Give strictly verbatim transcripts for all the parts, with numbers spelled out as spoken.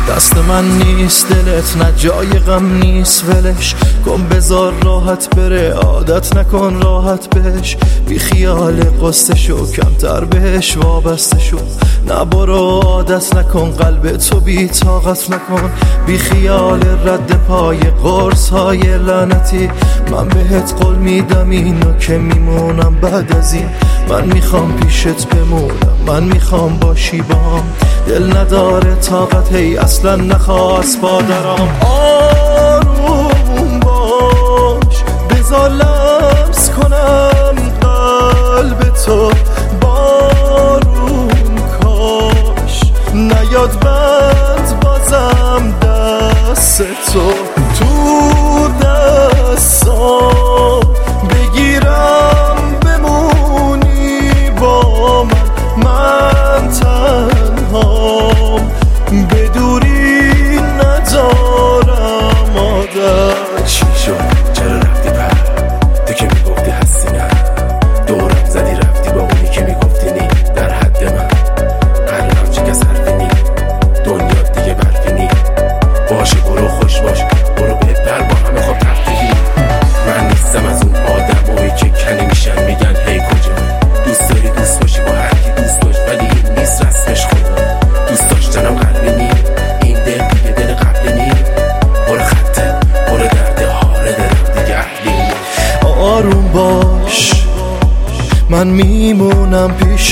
دست من نیست دلت، نه جای غم نیست ولش کن، بذار راحت بره، عادت نکن راحت بهش، بی خیال قصه شو، کمتر بهش وابسته شو، نه برو عادت نکن، قلب تو بی طاقت نکن، بی خیال رد پای قرص های لعنتی. من بهت قول میدم اینو که میمونم بعد از این، من میخوام پیشت بمونم، من میخوام باشی باهم، دل نداره طاقت هی اصلا نخواست پادرام. آروم باش بذار لمس کنم قلب تو، بارون کاش نیاد بند بازم دست تو، تو دستام بگیرم بمونی با من، من تنهام بدوری ندارم عادت. چی شد چرا رفتی پر؟ تو که میگفتی هستی نه، دورم زدی رفتی با اونی که میگفتی نی، در حد من قلبم چه کس حرفی نی، دنیا دیگه برفی نی، باشه برو خوش باش، برو بهتر با همه خواب تفتگی. من نیستم از اون آدمایی که کنی میشن میگن هی کجا، دوست داری دوست باشی با هر کی دوست باش، ولی این نیست رسمش خدا، دوست داشتنم قلبی نی، این دل دیگه دل قبلی نی، برو خطه برو درده هاره درم دیگه اهلی نی. آروم باش من میمونم پیشت،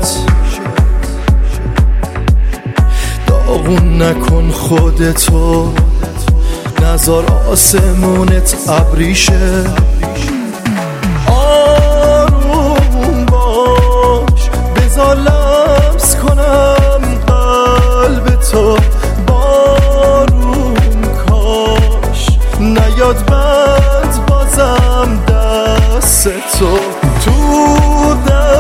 داغون نکن خودتو، نذار آسمونت ابریشه. آروم باش بذار لمس کنم قلب تو، بارون کاش نیاد بند بازم دست تو، تو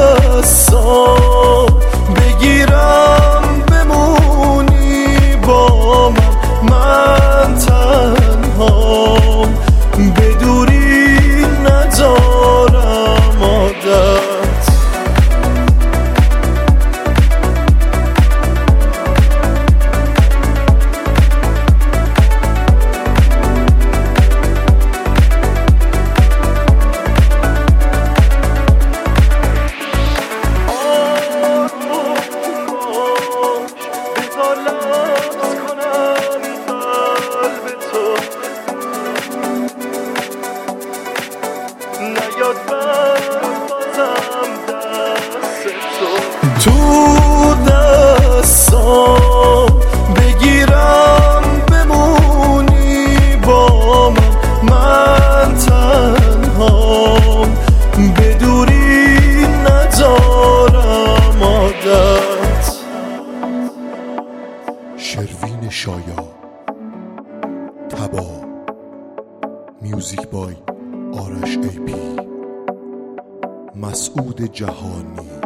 دستام بگیرم بمونی با من، من تنهام بدوری ندارم عادت. تو دستام بگیرم بمونی با من، من تنهام بدوری ندارم عادت. شروین شایا، تبا، میوزیک بای آرش ای پی، مسعود جهانی.